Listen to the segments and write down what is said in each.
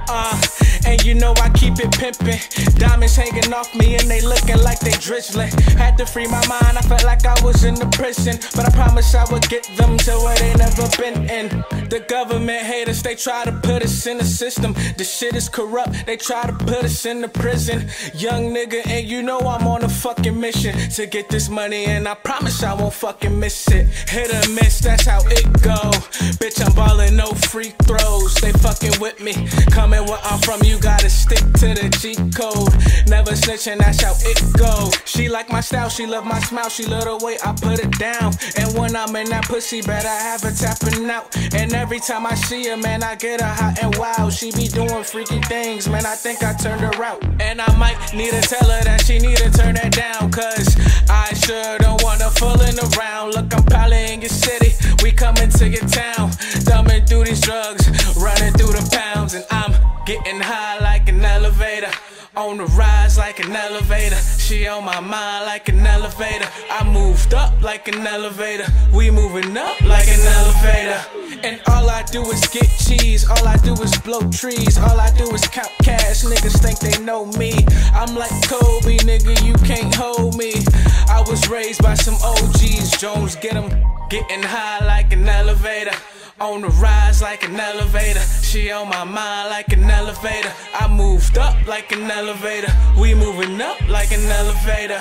And you know I keep it pimpin'. Diamonds hanging off me and they looking like they drizzling. Had to free my mind, I felt like I was in the prison. But I promise I would get them to where they never been in. The government haters, they try to put us in the system. The shit is corrupt, they try to put us in the prison. Young nigga, and you know I'm on a fucking mission to get this money, and I promise I won't fucking miss it. Hit or miss, that's how it go. Bitch, I'm ballin', no free throws. They fucking with me, coming where I'm from, you gotta stick to the G code. Never snitching, that's how it go. She like my style, she love my smile, she love the way I put it down. And when I'm in that pussy bed, I have her tapping out. And every time I see her, man, I get her hot and wild. She be doing freaky things, man, I think I turned her out. And I might need to tell her that she need to turn that down, cause I sure don't want her fooling around. Look, I'm probably in your city, we coming to your town. Thumbing through these drugs, running through the pounds. And I'm getting high like an elevator, on the rise like an elevator. She on my mind like an elevator. I moved up like an elevator, we moving up like an elevator. And all I do is get cheese, all I do is blow trees, all I do is count cash. Niggas think they know me, I'm like Kobe, nigga, you can't hold me. I was raised by some OGs, Jones get 'em. Getting high like an elevator, on the rise like an elevator. She on my mind like an elevator. I moved up like an elevator, we moving up like an elevator.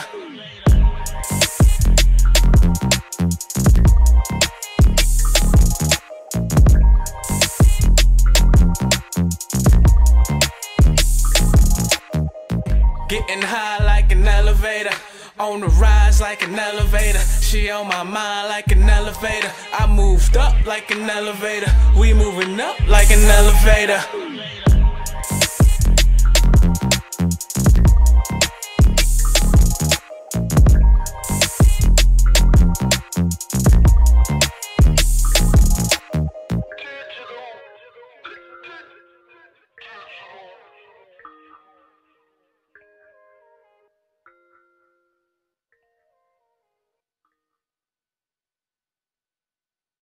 Getting high like an elevator, on the rise like an elevator. She on my mind like an elevator. I moved up like an elevator, we moving up like an elevator.